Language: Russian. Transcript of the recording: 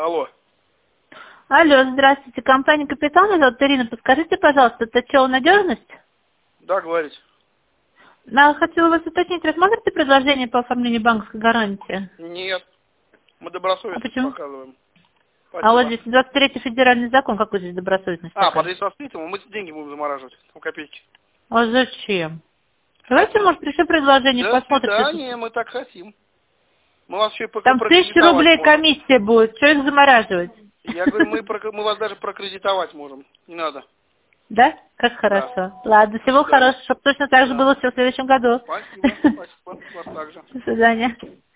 Алло. Алло, здравствуйте. Компания «Капитан», меня зовут Ирина. Подскажите, пожалуйста, это ЧО «Надежность»? Да, говорите. Я хотела вас уточнить, рассмотрите предложение по оформлению банковской гарантии? Нет. Мы А добросовестность почему? показываем. А вот Спасибо. здесь 23-й федеральный закон, какой здесь добросовестность Под такая? рисовством мы деньги будем замораживать. Там копейки. А зачем? Давайте, Спасибо. может, пришлю предложение, До посмотрите. свидания, мы так хотим. Мы вас еще и Там 1000 прокредитовать рублей можем. комиссия будет, что их замораживать? Я говорю, мы вас даже прокредитовать можем. Не надо. Да? Как Да. хорошо. Ладно, До всего свидания. хорошего, чтобы точно так же Да. было все в следующем году. Спасибо. Спасибо. Вас также. До свидания.